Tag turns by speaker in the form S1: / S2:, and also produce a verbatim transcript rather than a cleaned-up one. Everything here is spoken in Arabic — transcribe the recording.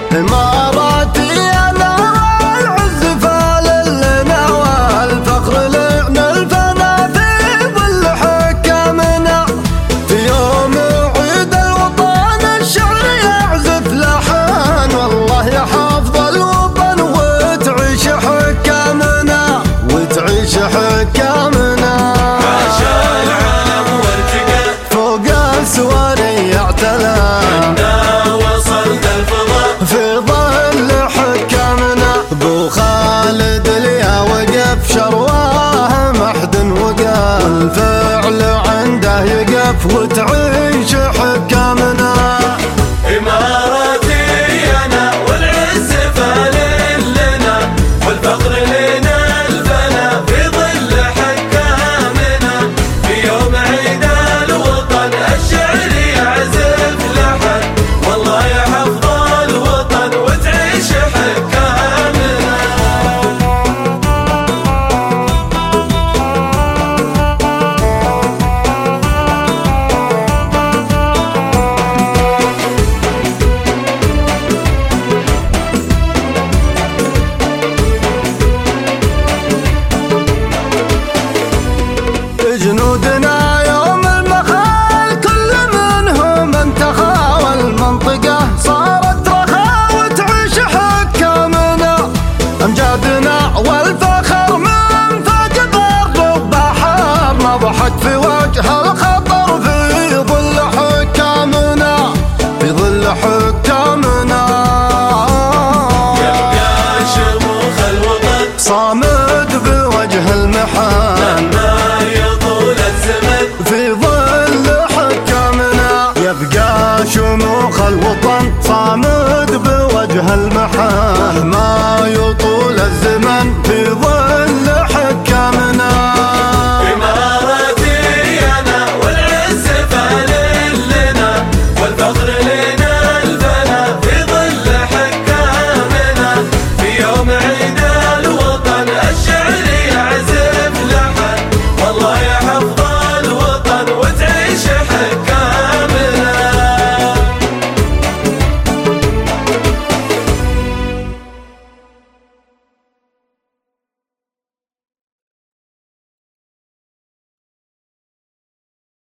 S1: إماراتي أنا والعز فاللنا والفخر لنا الفنا في ظل حكامنا. في يوم عيد الوطن الشعر يعزف لحن والله يحفظ الوطن وتعيش حكامنا وتعيش حكامنا.
S2: عاشا العلم وارتقى
S1: فوق السوار يعتلى في ظل حكامنا. بو خالد اليا وقف شرواه محد وقف والفعل عنده يقف وتعيش حكامنا.
S2: إماراتي أنا والعز فاللنا والفخر لنا الفنا في ظل حكامنا. في يوم عيد الوطن الشعر يعزف لحن والله يحفظ الوطن وتعيش حكامنا.
S1: جنودنا يوم المخال كل منهم انتخى والمنطقة صارت رخاء وتعيش حكامنا. أمجادنا والفخر من فوق بر وبحر نضحك في وجه الخطر في ظل حكامنا في ظل حكامنا.
S2: يبقى شموخ الوطن
S1: صامد بوجه المحن في ظل حكامنا. يبقى شموخ الوطن صامد بوجه المحن